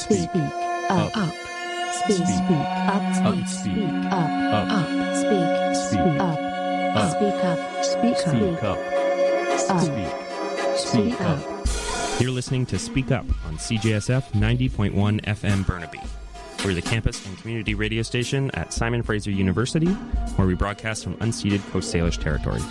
Speak up. Speak up. Speak up. Speak up. Speak up. You're listening to Speak Up on CJSF 90.1 FM Burnaby. We're the campus and community radio station at Simon Fraser University, where we broadcast from unceded Coast Salish territories.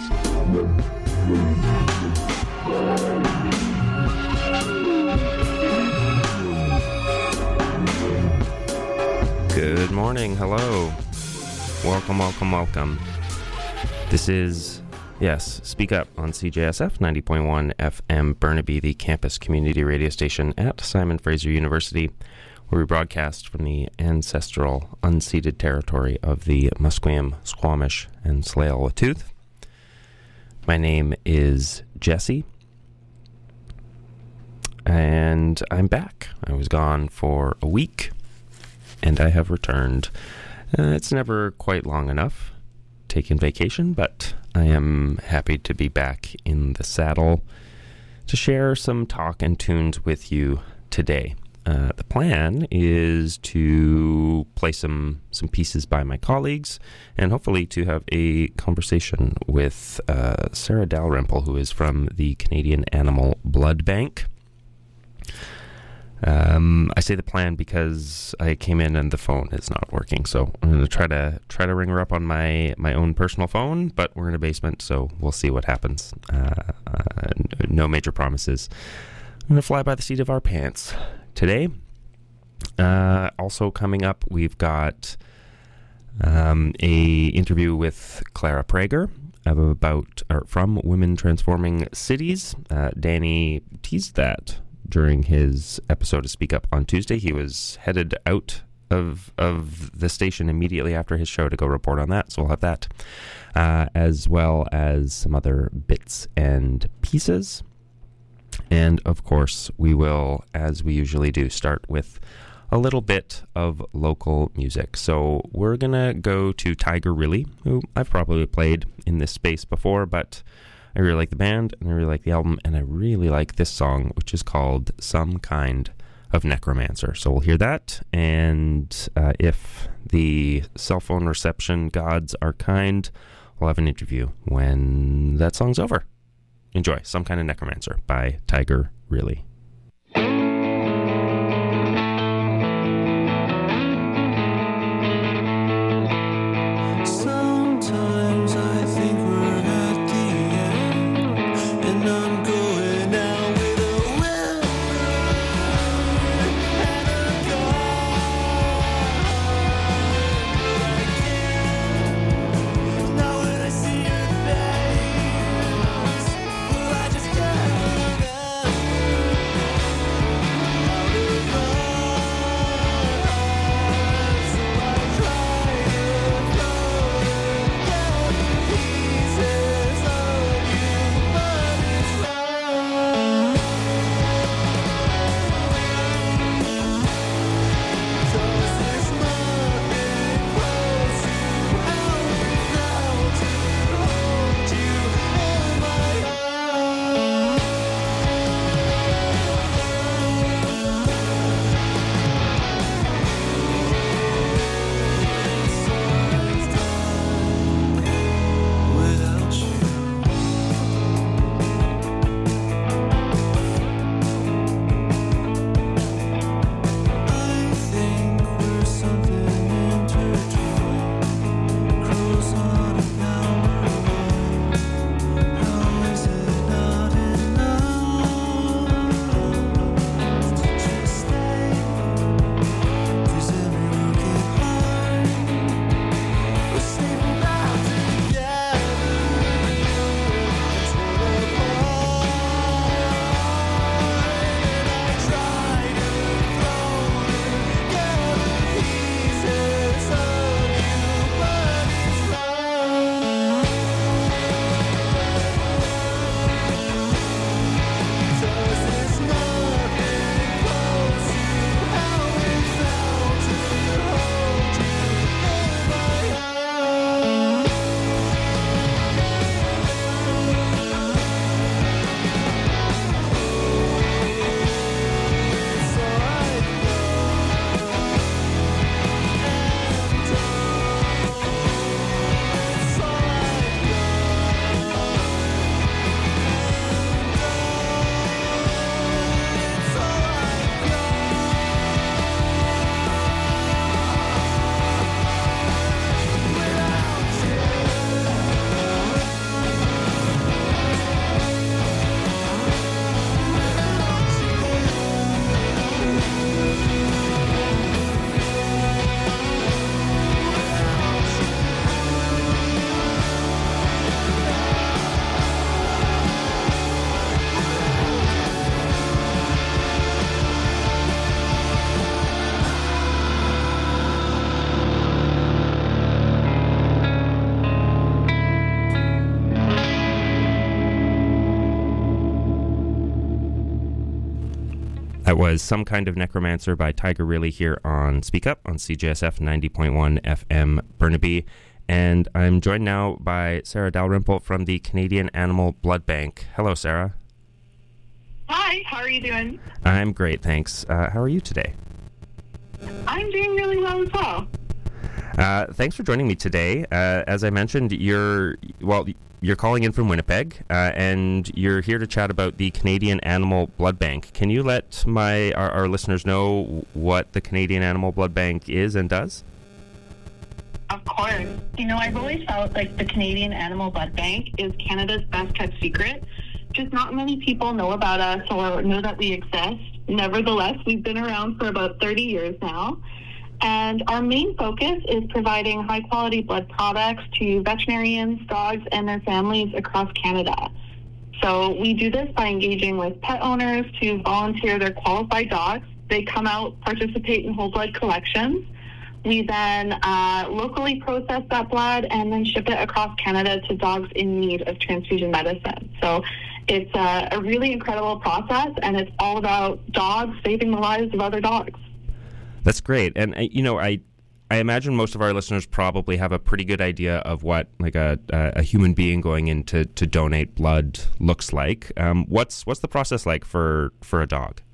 Good morning. Hello. Welcome. This is, Speak Up on CJSF 90.1 FM Burnaby, the campus community radio station at Simon Fraser University, where we broadcast from the ancestral unceded territory of the Musqueam, Squamish, and Tsleil-Waututh. My name is Jesse, and I'm back. I was gone for a week, and I have returned. It's never quite long enough taking vacation, but I am happy to be back in the saddle to share some talk and tunes with you today. The plan is to play some pieces by my colleagues and hopefully to have a conversation with Sarah Dalrymple, who is from the Canadian Animal Blood Bank. I say the plan because I came in and the phone is not working, so I'm going to try to ring her up on my own personal phone, but we're in a basement, so we'll see what happens. No major promises. I'm going to fly by the seat of our pants today. Also coming up, we've got a interview with Clara Prager from Women Transforming Cities. Danny teased that during his episode of Speak Up on Tuesday. He was headed out of the station immediately after his show to go report on that, so we'll have that, as well as some other bits and pieces. And of course, we will, as we usually do, start with a little bit of local music. So we're gonna go to Tiger Really, who I've probably played in this space before, but I really like the band, and I really like the album, and I really like this song, which is called Some Kind of Necromancer. So we'll hear that, and if the cell phone reception gods are kind, we'll have an interview when that song's over. Enjoy Some Kind of Necromancer by Tiger Really. I just can't was Some Kind of Necromancer by Tiger Really here on Speak Up on CJSF 90.1 FM Burnaby. And I'm joined now by Sarah Dalrymple from the Canadian Animal Blood Bank. Hello, Sarah. Hi, how are you doing? I'm great, thanks. How are you today? I'm doing really well as well. Thanks for joining me today. As I mentioned, you're calling in from Winnipeg, and you're here to chat about the Canadian Animal Blood Bank. Can you let our listeners know what the Canadian Animal Blood Bank is and does? Of course. I've always felt like the Canadian Animal Blood Bank is Canada's best kept secret. Just not many people know about us or know that we exist. Nevertheless, we've been around for about 30 years now. And our main focus is providing high-quality blood products to veterinarians, dogs, and their families across Canada. So we do this by engaging with pet owners to volunteer their qualified dogs. They come out, participate in whole blood collections. We then locally process that blood and then ship it across Canada to dogs in need of transfusion medicine. So it's a really incredible process, and it's all about dogs saving the lives of other dogs. That's great. And, I imagine most of our listeners probably have a pretty good idea of what like a human being going in to donate blood looks like. What's the process like for a dog?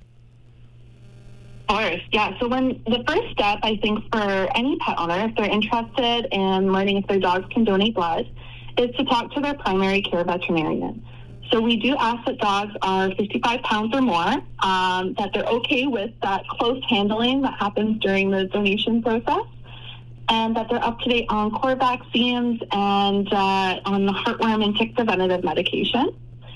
Of course, yeah. So the first step, I think, for any pet owner, if they're interested in learning if their dogs can donate blood, is to talk to their primary care veterinarian. So we do ask that dogs are 55 pounds or more, that they're okay with that close handling that happens during the donation process, and that they're up to date on core vaccines and on the heartworm and tick preventative medication.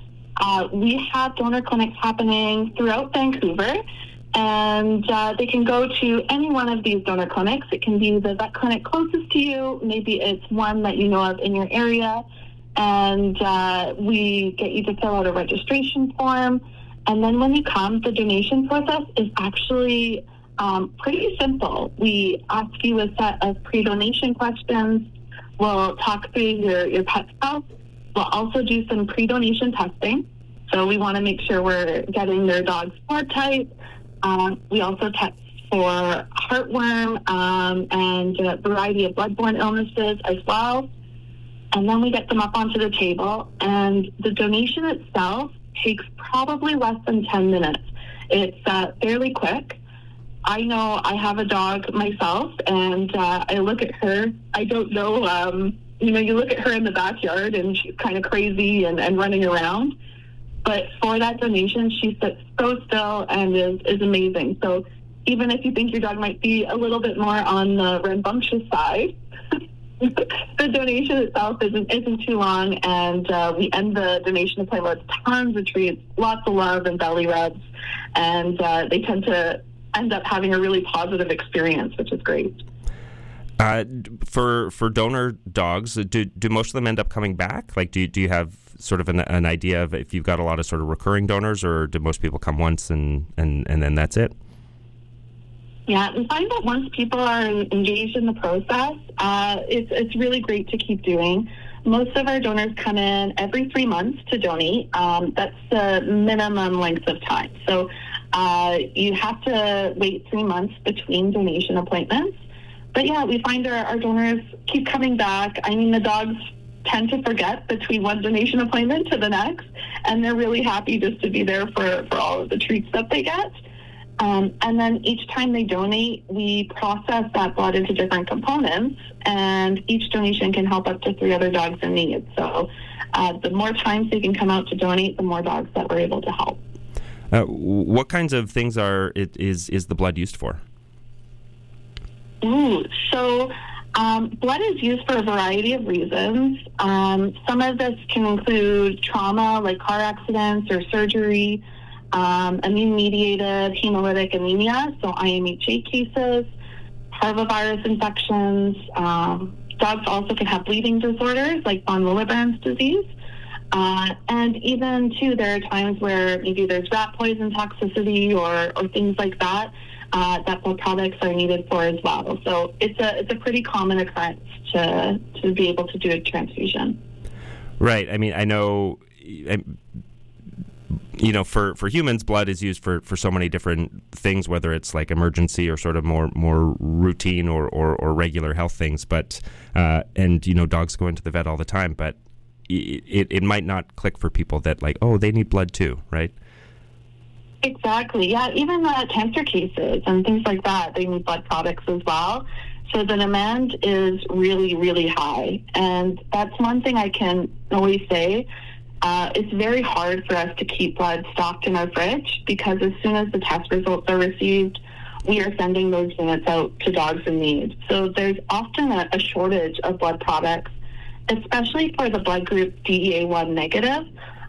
We have donor clinics happening throughout Vancouver, and they can go to any one of these donor clinics. It can be the vet clinic closest to you. Maybe it's one that you know of in your area. And we get you to fill out a registration form. And then when you come, the donation process is actually pretty simple. We ask you a set of pre-donation questions. We'll talk through your pet's health. We'll also do some pre-donation testing. So we want to make sure we're getting their dog's blood type. We also test for heartworm and a variety of bloodborne illnesses as well. And then we get them up onto the table, and the donation itself takes probably less than 10 minutes. It's fairly quick. I know I have a dog myself, and I look at her. I don't know, you look at her in the backyard, and she's kind of crazy and running around. But for that donation, she sits so still and is amazing. So even if you think your dog might be a little bit more on the rambunctious side, the donation itself isn't too long, and we end the donation appointment with tons of treats, lots of love and belly rubs, and they tend to end up having a really positive experience, which is great. For donor dogs, do most of them end up coming back? Like, do you have sort of an idea of if you've got a lot of sort of recurring donors, or do most people come once and then that's it? Yeah, we find that once people are engaged in the process, it's really great to keep doing. Most of our donors come in every 3 months to donate. That's the minimum length of time. So you have to wait 3 months between donation appointments. But yeah, we find our donors keep coming back. I mean, the dogs tend to forget between one donation appointment to the next, and they're really happy just to be there for all of the treats that they get. And then each time they donate, we process that blood into different components, and each donation can help up to 3 other dogs in need. So the more times they can come out to donate, the more dogs that we're able to help. What kinds of things is the blood used for? So blood is used for a variety of reasons. Some of this can include trauma, like car accidents or surgery, immune-mediated hemolytic anemia, so IMHA cases, parvovirus infections. Dogs also can have bleeding disorders like von Willebrand's disease. And even, too, there are times where maybe there's rat poison toxicity or things like that, that blood products are needed for as well. So it's a pretty common occurrence to be able to do a transfusion. Right. I mean, I know for humans, blood is used for so many different things, whether it's like emergency or sort of more routine or regular health things. But dogs go into the vet all the time, but it might not click for people that like, oh, they need blood too, right? Exactly. Yeah, even cancer cases and things like that, they need blood products as well. So the demand is really, really high. And that's one thing I can always say. It's very hard for us to keep blood stocked in our fridge because as soon as the test results are received, we are sending those units out to dogs in need. So there's often a shortage of blood products, especially for the blood group DEA1 negative.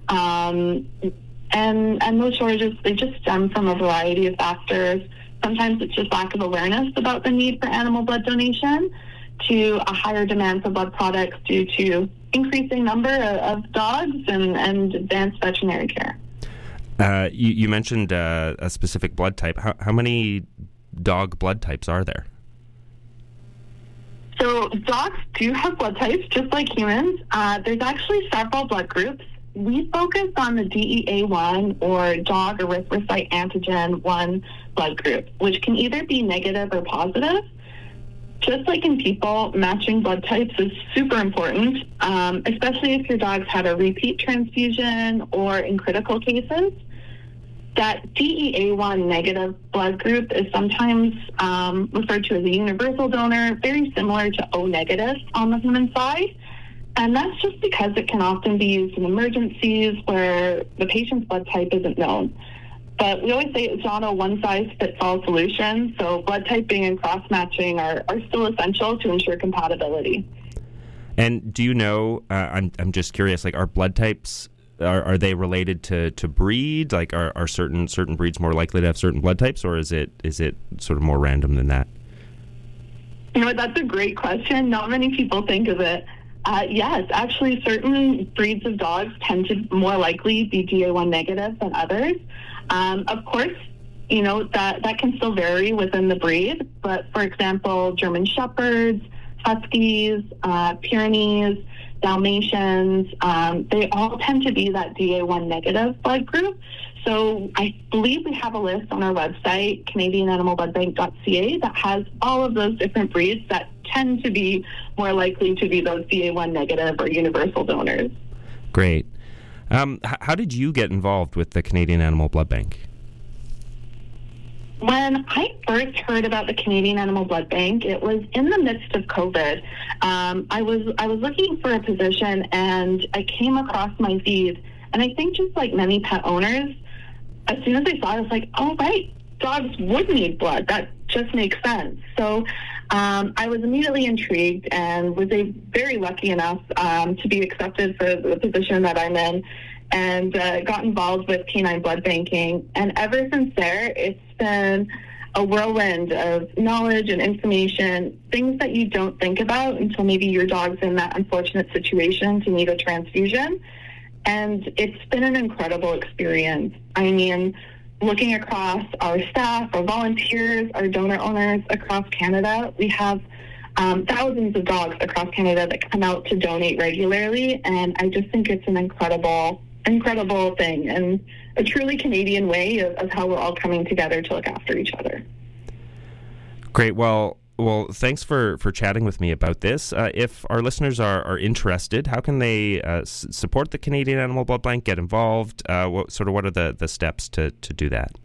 And those shortages, they just stem from a variety of factors. Sometimes it's just lack of awareness about the need for animal blood donation to a higher demand for blood products due to increasing number of dogs and advanced veterinary care. You mentioned a specific blood type. How many dog blood types are there? So dogs do have blood types, just like humans. There's actually several blood groups. We focus on the DEA1 or dog erythrocyte antigen 1 blood group, which can either be negative or positive. Just like in people, matching blood types is super important, especially if your dog's had a repeat transfusion or in critical cases. That DEA1 negative blood group is sometimes referred to as a universal donor, very similar to O negative on the human side. And that's just because it can often be used in emergencies where the patient's blood type isn't known. But we always say it's not a one-size-fits-all solution, so blood typing and cross-matching are still essential to ensure compatibility. And do you know, I'm just curious, like, are blood types, are they related to breed? Like, are certain breeds more likely to have certain blood types, or is it sort of more random than that? That's a great question. Not many people think of it. Yes, actually, certain breeds of dogs tend to more likely be DEA1 negative than others. Of course, that can still vary within the breed. But for example, German Shepherds, Huskies, Pyrenees, Dalmatians, they all tend to be that DEA1 negative blood group. So I believe we have a list on our website, CanadianAnimalBloodBank.ca, that has all of those different breeds that tend to be more likely to be those DEA1 negative or universal donors. Great. How did you get involved with the Canadian Animal Blood Bank? When I first heard about the Canadian Animal Blood Bank, it was in the midst of COVID. I was looking for a position, and I came across my feed. And I think just like many pet owners, as soon as I saw it, I was like, oh, right, dogs would need blood. That just makes sense. So I was immediately intrigued and was very lucky enough to be accepted for the position that I'm in, and got involved with canine blood banking. And ever since there, it's been a whirlwind of knowledge and information, things that you don't think about until maybe your dog's in that unfortunate situation to need a transfusion. And it's been an incredible experience. I mean, looking across our staff, our volunteers, our donor owners across Canada, we have thousands of dogs across Canada that come out to donate regularly. And I just think it's an incredible thing and a truly Canadian way of how we're all coming together to look after each other. Great. Well, thanks for chatting with me about this. If our listeners are interested, how can they support the Canadian Animal Blood Bank, get involved? What are the steps to do that?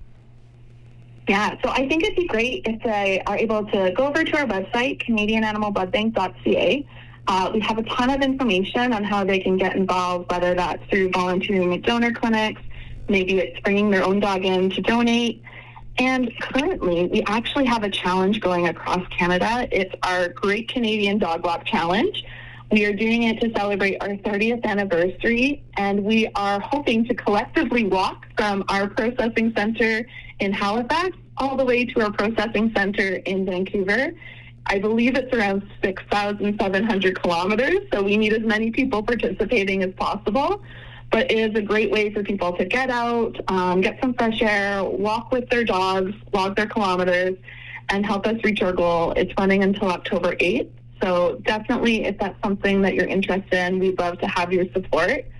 Yeah, so I think it'd be great if they are able to go over to our website, CanadianAnimalBloodBank.ca. We have a ton of information on how they can get involved, whether that's through volunteering at donor clinics, maybe it's bringing their own dog in to donate. And currently, we actually have a challenge going across Canada. It's our Great Canadian Dog Walk Challenge. We are doing it to celebrate our 30th anniversary, and we are hoping to collectively walk from our processing center in Halifax all the way to our processing center in Vancouver. I believe it's around 6,700 kilometers, so we need as many people participating as possible. But it is a great way for people to get out, get some fresh air, walk with their dogs, log their kilometers, and help us reach our goal. It's running until October 8th. So definitely, if that's something that you're interested in, we'd love to have your support.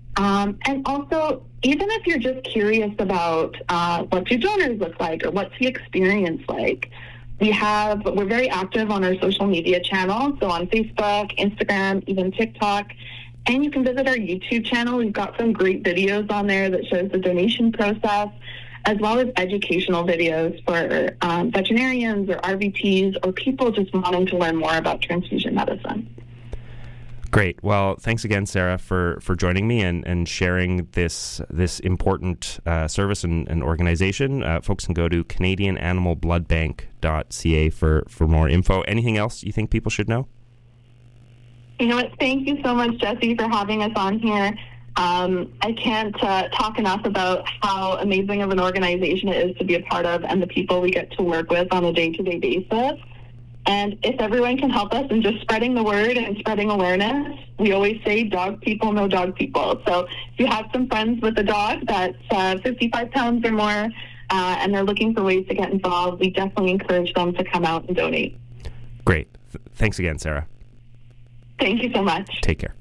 And also, even if you're just curious about what do donors look like or what's the experience like, we're very active on our social media channels, so on Facebook, Instagram, even TikTok. And you can visit our YouTube channel. We've got some great videos on there that shows the donation process, as well as educational videos for veterinarians or RVTs or people just wanting to learn more about transfusion medicine. Great. Well, thanks again, Sarah, for joining me and sharing this important service and organization. Folks can go to CanadianAnimalBloodBank.ca for more info. Anything else you think people should know? You know what? Thank you so much, Jesse, for having us on here. I can't talk enough about how amazing of an organization it is to be a part of and the people we get to work with on a day-to-day basis. And if everyone can help us in just spreading the word and spreading awareness, we always say dog people know dog people. So if you have some friends with a dog that's 55 pounds or more and they're looking for ways to get involved, we definitely encourage them to come out and donate. Great. Thanks again, Sarah. Thank you so much. Take care.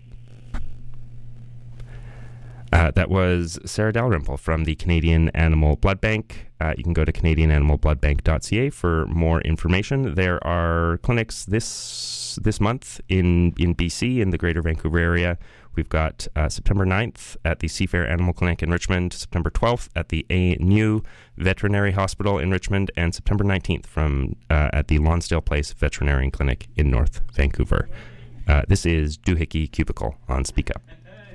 That was Sarah Dalrymple from the Canadian Animal Blood Bank. You can go to CanadianAnimalBloodBank.ca for more information. There are clinics this month in BC, in the Greater Vancouver area. We've got September 9th at the Seafair Animal Clinic in Richmond, September 12th at the ANU Veterinary Hospital in Richmond, and September 19th at the Lonsdale Place Veterinarian Clinic in North Vancouver. This is Doohickey Cubicle on Speak Up.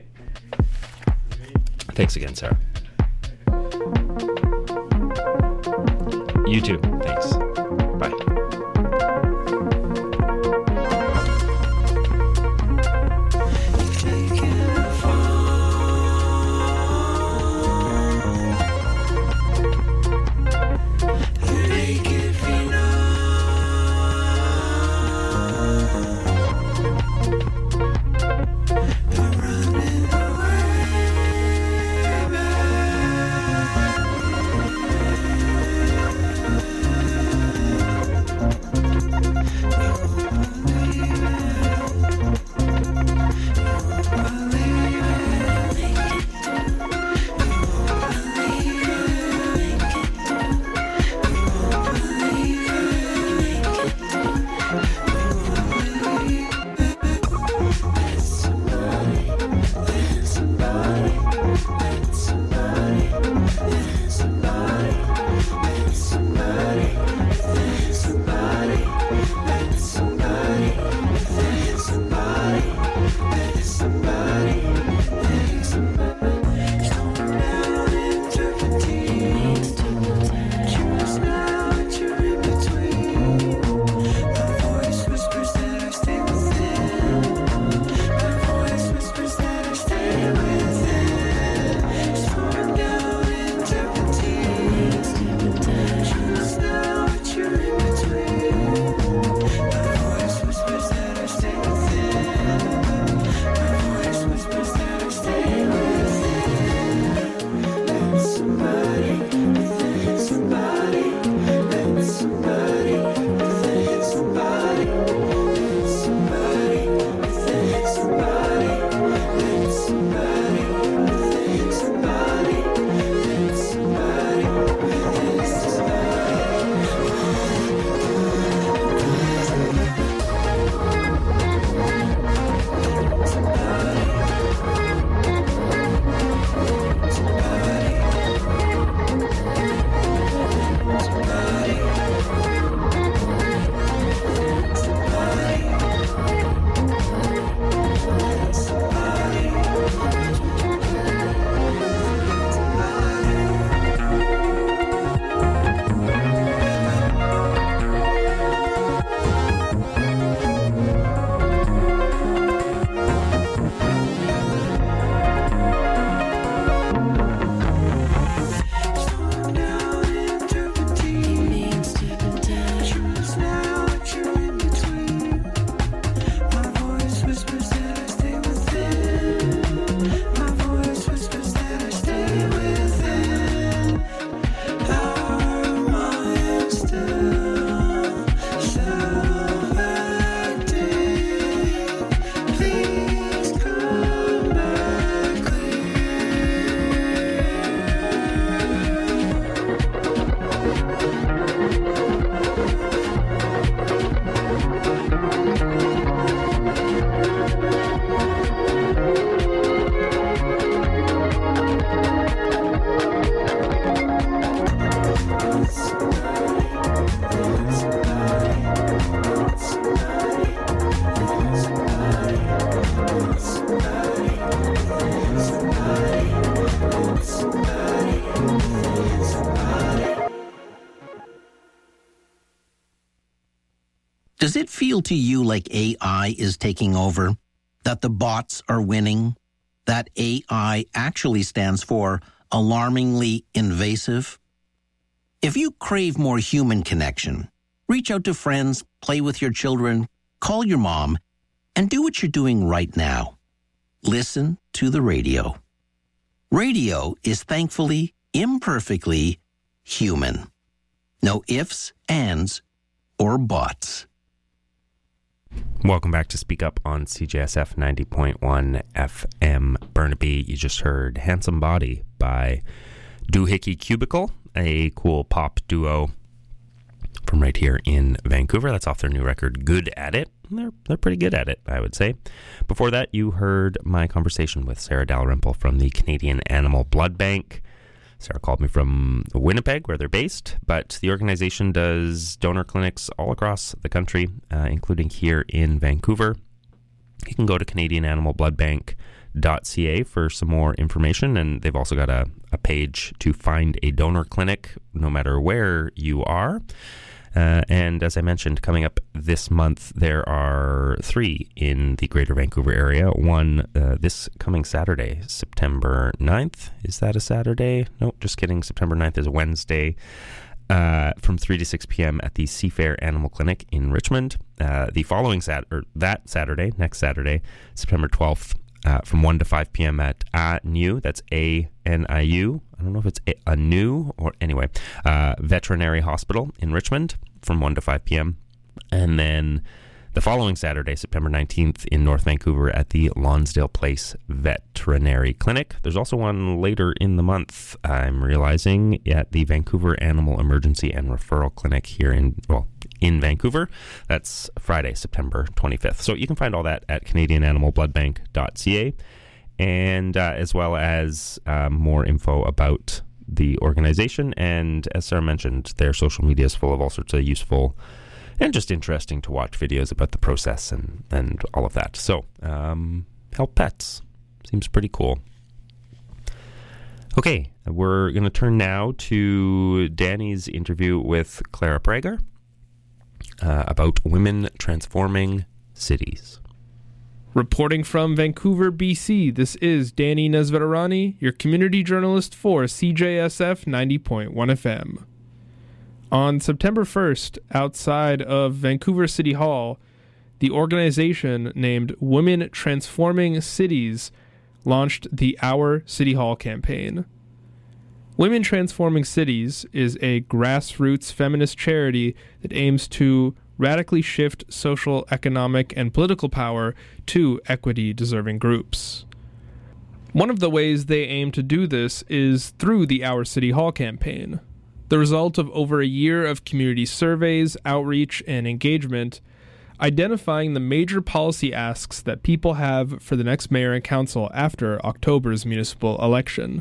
Thanks again, Sarah. You too. Thanks. Bye. Does it feel to you like AI is taking over? That the bots are winning? That AI actually stands for alarmingly invasive? If you crave more human connection, reach out to friends, play with your children, call your mom, and do what you're doing right now. Listen to the radio. Radio is thankfully, imperfectly human. No ifs, ands, or buts. Welcome back to Speak Up on CJSF 90.1 FM Burnaby. You just heard Handsome Body by Doohickey Cubicle, a cool pop duo from right here in Vancouver. That's off their new record, Good at It. They're pretty good at it, I would say. Before that, you heard my conversation with Sarah Dalrymple from the Canadian Animal Blood Bank. Sarah called me from Winnipeg, where they're based, but the organization does donor clinics all across the country, including here in Vancouver. You can go to CanadianAnimalBloodBank.ca for some more information, and they've also got a page to find a donor clinic no matter where you are. And as I mentioned, coming up this month, there are 3 in the Greater Vancouver area. One this coming Saturday, September 9th. Is that a Saturday? No, just kidding. September 9th is a Wednesday from 3 to 6 p.m. at the Seafair Animal Clinic in Richmond. The following next Saturday, September 12th, from 1 to 5 p.m. at ANIU. That's ANIU. I don't know if it's ANU or anyway. Veterinary Hospital in Richmond from 1 to 5 p.m. And then the following Saturday, September 19th, in North Vancouver at the Lonsdale Place Veterinary Clinic. There's also one later in the month, I'm realizing, at the Vancouver Animal Emergency and Referral Clinic here in Vancouver. That's Friday, September 25th. So you can find all that at CanadianAnimalBloodBank.ca, and as well as more info about the organization. And as Sarah mentioned, their social media is full of all sorts of useful and just interesting to watch videos about the process and all of that. So help pets. Seems pretty cool. Okay, we're going to turn now to Danny's interview with Clara Prager about women transforming cities. Reporting from Vancouver, BC, this is Danny Nesvetarani, your community journalist for CJSF 90.1 FM. On September 1st, outside of Vancouver City Hall, the organization named Women Transforming Cities launched the Our City Hall campaign. Women Transforming Cities is a grassroots feminist charity that aims to radically shift social, economic, and political power to equity-deserving groups. One of the ways they aim to do this is through the Our City Hall campaign. The result of over a year of community surveys, outreach, and engagement, identifying the major policy asks that people have for the next mayor and council after October's municipal election.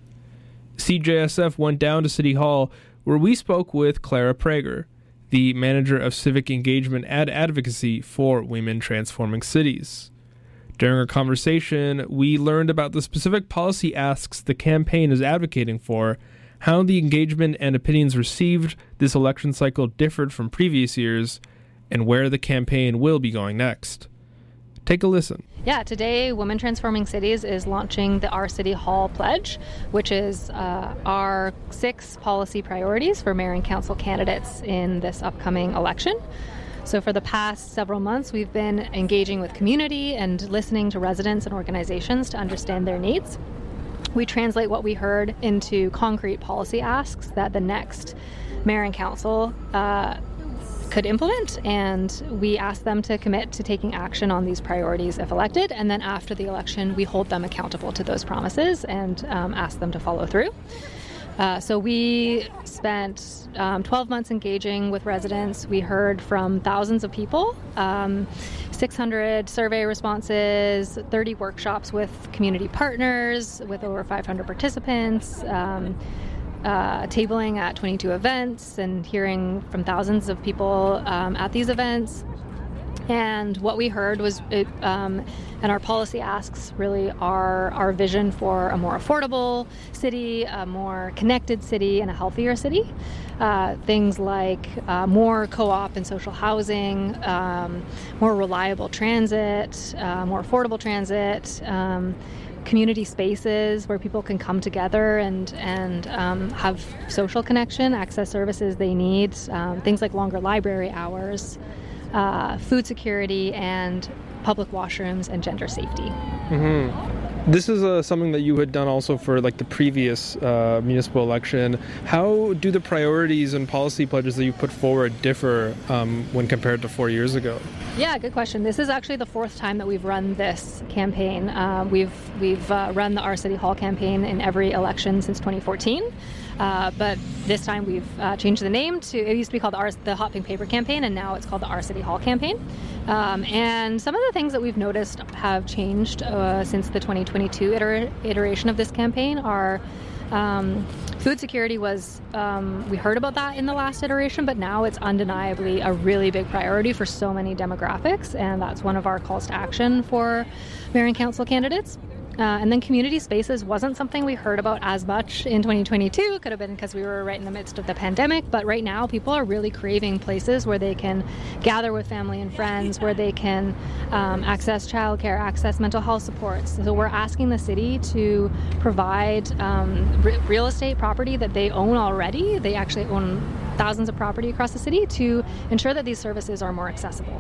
CJSF went down to City Hall, where we spoke with Clara Prager, the manager of civic engagement and advocacy for Women Transforming Cities. During our conversation, we learned about the specific policy asks the campaign is advocating for, how the engagement and opinions received this election cycle differed from previous years, and where the campaign will be going next. Take a listen. Yeah, today Women Transforming Cities is launching the Our City Hall Pledge, which is our 6 policy priorities for mayor and council candidates in this upcoming election. So for the past several months, we've been engaging with community and listening to residents and organizations to understand their needs. We translate what we heard into concrete policy asks that the next mayor and council could implement, and we ask them to commit to taking action on these priorities if elected, and then after the election we hold them accountable to those promises and ask them to follow through. So we spent 12 months engaging with residents. We heard from thousands of people, 600 survey responses, 30 workshops with community partners with over 500 participants, tabling at 22 events and hearing from thousands of people at these events. And what we heard was, and our policy asks really are our vision for a more affordable city, a more connected city, and a healthier city. Things like more co-op and social housing, more reliable transit, more affordable transit, community spaces where people can come together and have social connection, access services they need, things like longer library hours, food security, and public washrooms and gender safety. This is something that you had done also for like the previous municipal election. How do the priorities and policy pledges that you put forward differ when compared to 4 years ago? Yeah, good question. This is actually the fourth time that we've run this campaign. We've run the Our City Hall campaign in every election since 2014. But this time we've changed the name to, it used to be called the Hot Pink Paper campaign, and now it's called the Our City Hall campaign. And some of the things that we've noticed have changed since the 2022 iteration of this campaign are food security was, we heard about that in the last iteration, but now it's undeniably a really big priority for so many demographics, and that's one of our calls to action for mayor and council candidates. And then community spaces wasn't something we heard about as much in 2022. Could have been because we were right in the midst of the pandemic. But right now, people are really craving places where they can gather with family and friends, where they can access childcare, access mental health supports. So we're asking the city to provide real estate property that they own already. They actually own thousands of property across the city to ensure that these services are more accessible.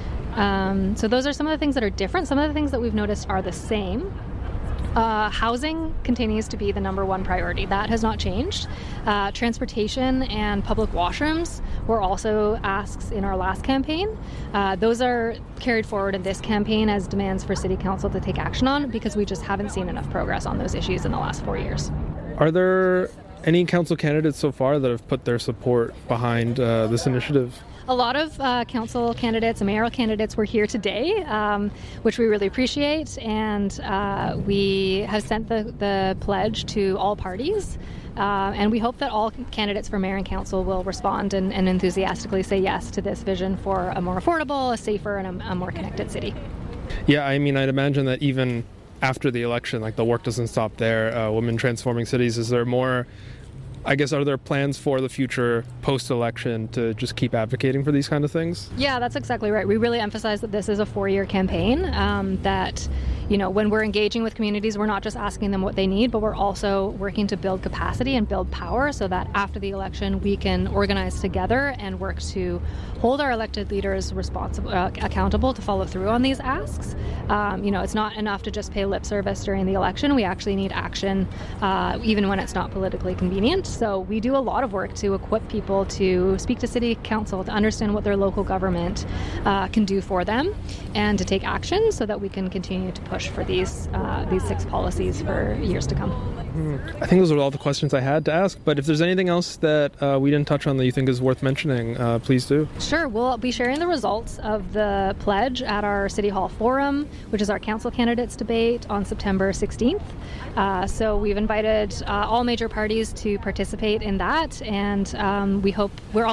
So those are some of the things that are different. Some of the things that we've noticed are the same. Housing continues to be the number one priority. That has not changed. Transportation and public washrooms were also asks in our last campaign. Those are carried forward in this campaign as demands for City Council to take action on, because we just haven't seen enough progress on those issues in the last 4 years. Are there any council candidates so far that have put their support behind this initiative? A lot of council candidates and mayoral candidates were here today, which we really appreciate, and we have sent the pledge to all parties, and we hope that all candidates for mayor and council will respond and enthusiastically say yes to this vision for a more affordable, a safer, and a more connected city. Yeah, I mean, I'd imagine that even after the election, like, the work doesn't stop there. Women Transforming Cities, is there more... I guess, are there plans for the future post-election to just keep advocating for these kind of things? Yeah, that's exactly right. We really emphasize that this is a 4-year campaign, that, you know, when we're engaging with communities, we're not just asking them what they need, but we're also working to build capacity and build power so that after the election, we can organize together and work to hold our elected leaders accountable to follow through on these asks. You know, it's not enough to just pay lip service during the election. We actually need action, even when it's not politically convenient. So we do a lot of work to equip people to speak to City Council, to understand what their local government can do for them, and to take action so that we can continue to push for these 6 policies for years to come. I think those are all the questions I had to ask, but if there's anything else that we didn't touch on that you think is worth mentioning, please do. Sure. We'll be sharing the results of the pledge at our City Hall Forum, which is our council candidates debate on September 16th. So we've invited all major parties to participate in that, and we hope we're almost